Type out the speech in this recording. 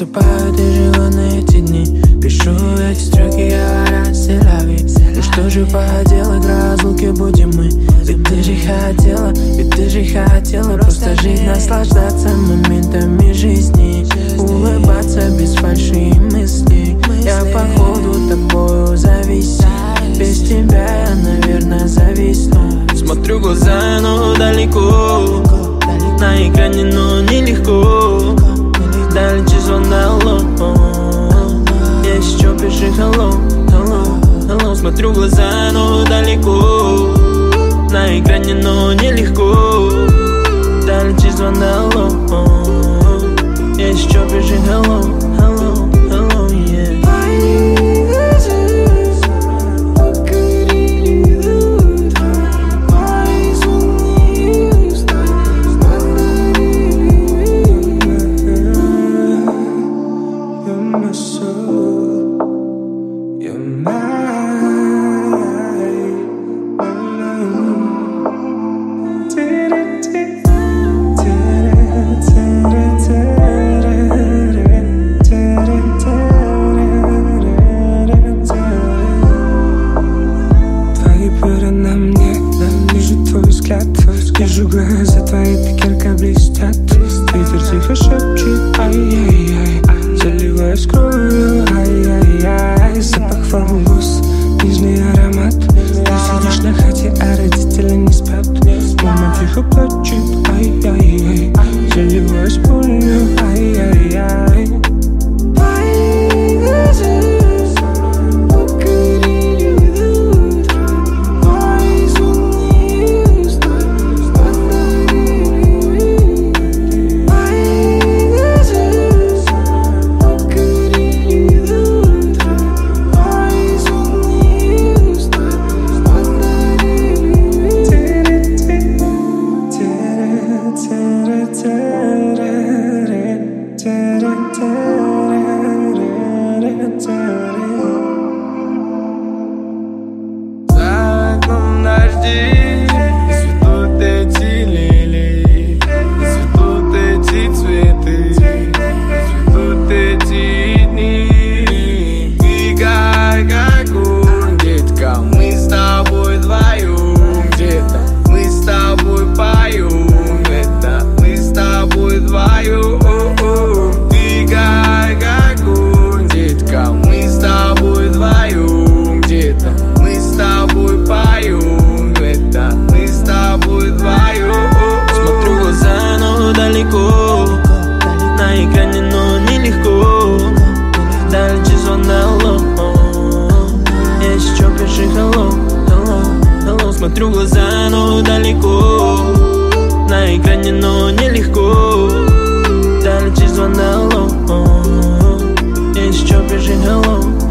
Наступают и живу на эти дни. Пишу эти строки, говоря селяви. И что же поделать, разлуки будем мы. Ведь ты же хотела просто жить, наслаждаться моментами жизни, улыбаться без фальши и мыслей. Я походу тобою зависим. Без тебя я, наверное, зависну. Смотрю в глаза, но далеко. На экране, но нелегко. Дальше звонок, еще пиши hello, hello, hello. Смотрю в глаза, но далеко. На экране, но нелегко. Дальше звонок, еще пиши hello, hello, hello, yeah. Вижу глаза твои, так ярко блестят. Ветер тихо шепчет, ай-яй-яй. Заливаюсь кровью, ай-яй-яй. Запах волос, нежный аромат. Ты сидишь на хате, а родители не спят. Мама тихо плачет, ай-яй-яй. Заливаюсь болью, ай-яй-яй. За окном дожди, цветут эти лилии, цветут эти цветы, цветут эти дни. Фигай как огонь, детка, мы с тобой вдвоем. Где-то мы с тобой поем, это мы с тобой вдвоем. Фигай как огонь, детка, мы с тобой вдвоем. Где-то мы с тобой поем, это мы с тобой вдвоем. Смотрю в глаза, но далеко. На экране, но нелегко. Дальше звонок, еще пиши hello, hello, hello. Смотрю в глаза, но далеко. На экране, но нелегко. Дальше звонок, еще пиши hello.